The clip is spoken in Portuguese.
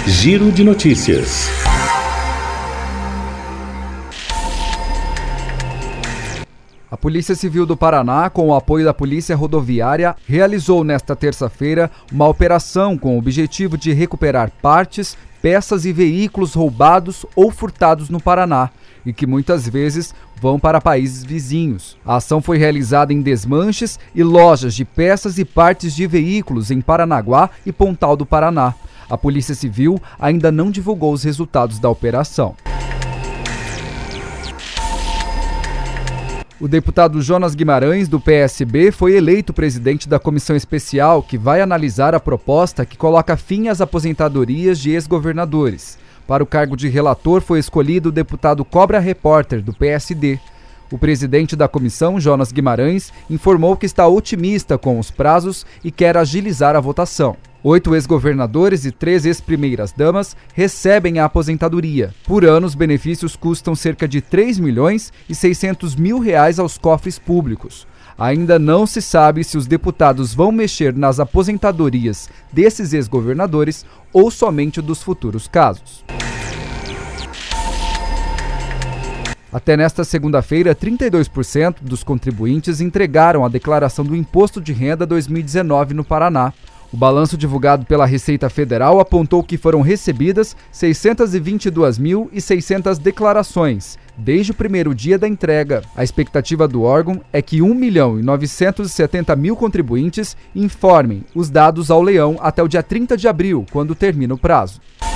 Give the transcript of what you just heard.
Giro de Notícias. A Polícia Civil do Paraná, com o apoio da Polícia Rodoviária, realizou nesta terça-feira uma operação com o objetivo de recuperar partes, peças e veículos roubados ou furtados no Paraná e que muitas vezes vão para países vizinhos. A ação foi realizada em desmanches e lojas de peças e partes de veículos em Paranaguá e Pontal do Paraná. A Polícia Civil ainda não divulgou os resultados da operação. O deputado Jonas Guimarães, do PSB, foi eleito presidente da comissão especial que vai analisar a proposta que coloca fim às aposentadorias de ex-governadores. Para o cargo de relator foi escolhido o deputado Cobra Repórter, do PSD. O presidente da comissão, Jonas Guimarães, informou que está otimista com os prazos e quer agilizar a votação. 8 ex-governadores e 3 ex-primeiras-damas recebem a aposentadoria. Por ano, os benefícios custam cerca de R$ 3.600.000 aos cofres públicos. Ainda não se sabe se os deputados vão mexer nas aposentadorias desses ex-governadores ou somente dos futuros casos. Até nesta segunda-feira, 32% dos contribuintes entregaram a declaração do Imposto de Renda 2019 no Paraná. O balanço divulgado pela Receita Federal apontou que foram recebidas 622.600 declarações desde o primeiro dia da entrega. A expectativa do órgão é que 1.970.000 contribuintes informem os dados ao leão até o dia 30 de abril, quando termina o prazo.